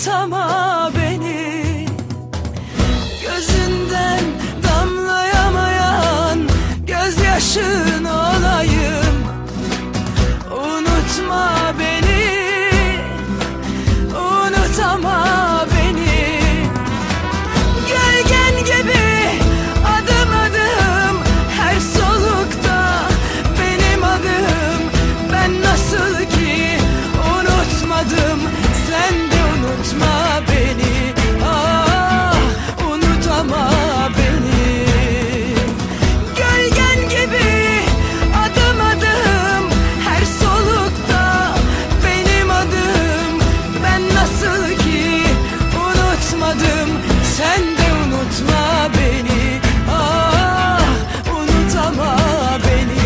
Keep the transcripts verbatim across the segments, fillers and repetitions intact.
unutama beni. Gözünden damlayamayan gözyaşın olayım. Unutma beni, unutama beni. Gölgen gibi adım adım her solukta benim adım. Ben nasıl ki unutmadım, sen de unutma beni. Ah, unutama beni. Gölgen gibi adım adım her solukta benim adım. Ben nasıl ki unutmadım, sen de unutma beni. Ah, unutama beni.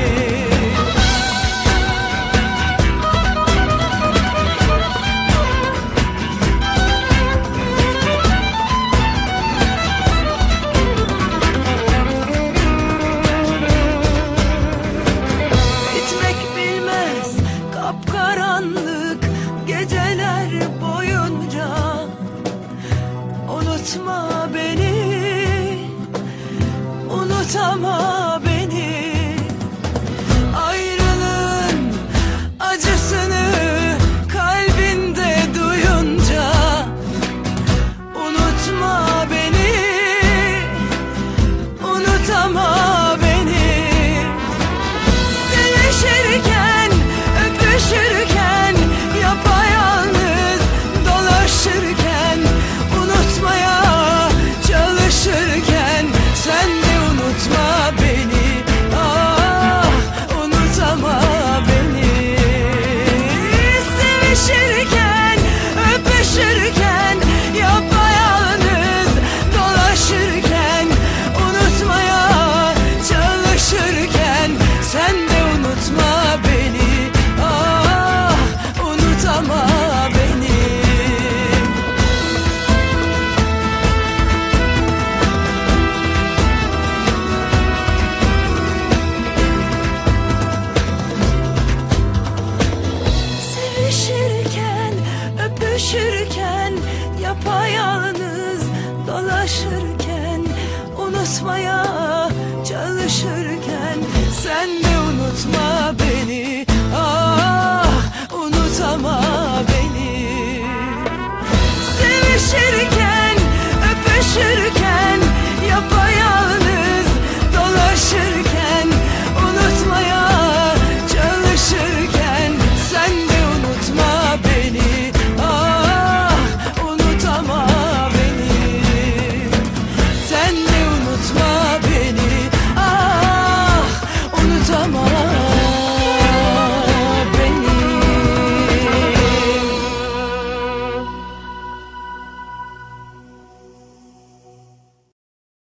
Bitmek bilmez kapkaranlık geceler boyunca. Unutma beni, unutama beni. Ayrılığın acısını kalbinde duyunca. Unutma beni, unutama beni. Sevişirken, öpüşürken, yapayalnız dolaşırken, unutmaya çalışırken, sen de unutma beni. Ah, unutama beni. Sevişirken, öpüşürken, yapayalnız dolaşırken, unutmaya çalışırken, sen de unutma beni. Ah, unutama beni. Sevişirken, öpüşürken, yapayalnız dolaşırken, unutmaya çalışırken, sen de unutma beni. Ah, unutama beni.